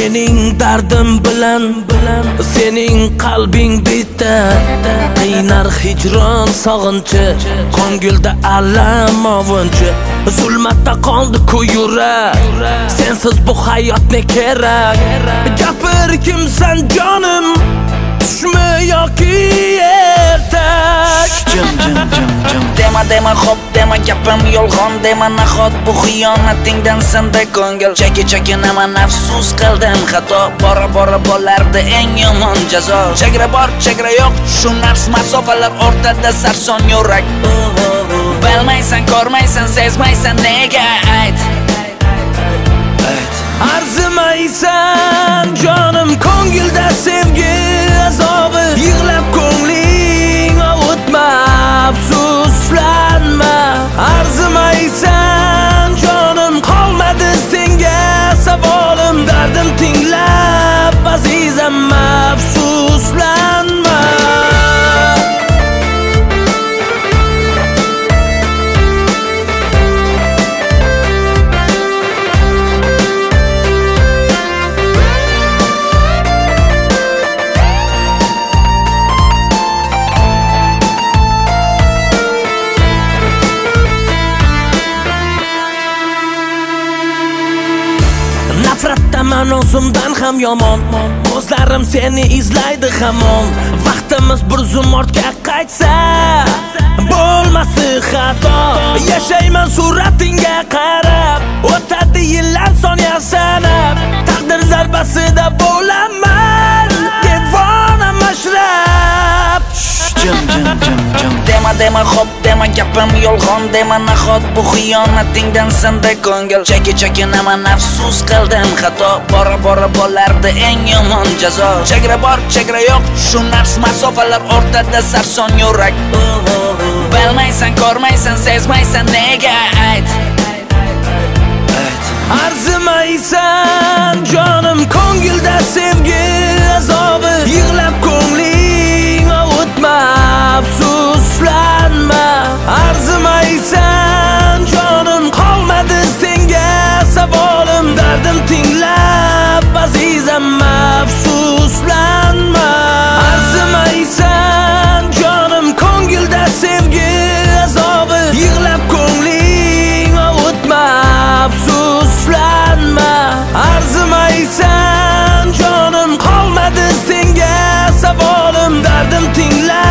mening dardim bilan sening qalbing bitta qiynar hijron sog'inchi ko'ngilda alam ovunchi zulmatda qoldi-ku yurak sensiz bu hayot ne kerak gapir kimsan jonim tushmi yoki ertak dema xo'p dema gapim yolg'on dema nahot bu xiyonatingdan senda ko'ngil chekinaman afsus qildim xato bora bo'lardi eng yomon jazo chegara bor chegara yo'q shu nafs masofalar o'rtada sarson yurak bilmaysan ko'rmaysan sezmaysan nega ayt arzimaysan jonim ko'ngilda sevgi azobi yig'lab ko'ngling ovutma afsuslanma arzimaysan jonim qolmadi senga savolim dardim tinglab azizam afsuslanma nafratdaman o'zimdan ham yomon ko'zlarim seni izlaydi hamon vaqtimiz bir zum ortga qaytsa bo'lmasi xato yashayman suratingga qarab o'tadi yillar soniya sanab taqdir zarbasida bo'laman devona mashrab dema xo'p dema gapim yolg'on dema nahot bu xiyonatingdan senda ko'ngil chekinaman afsus qildim xato bora bo'lardi eng yomon jazo chegara bor chegara yo'q shu nafs masofalar o'rtada sarson yurak bilmaysan ko'rmaysan sezmaysan nega ayt arzimaysan jonim ko'ngilda sevgi azobi yig'lab ko'ngling ovutma afsuslanma arzimaysan jonim qolmadi senga savolim dardim tinglab azizam afsuslanma arzimaysan jonim ko'ngilda sevgi azobi yig'lab ko'ngling ovutma afsuslanma arzimaysan jonim qolmadi senga savolim dardim tinglab